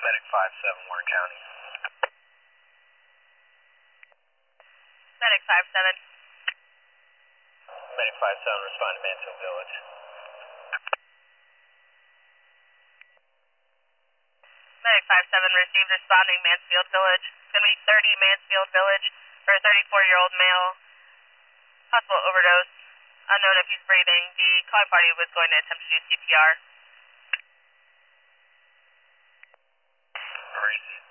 Medic 5-7, Warren County. Medic 5-7. Medic 5-7, respond to Mansfield Village. Medic 5-7 received responding Mansfield Village. It's going to be 30 Mansfield Village for a 34-year-old male. Possible overdose. Unknown if he's breathing. The calling party was going to attempt to do CPR. Received.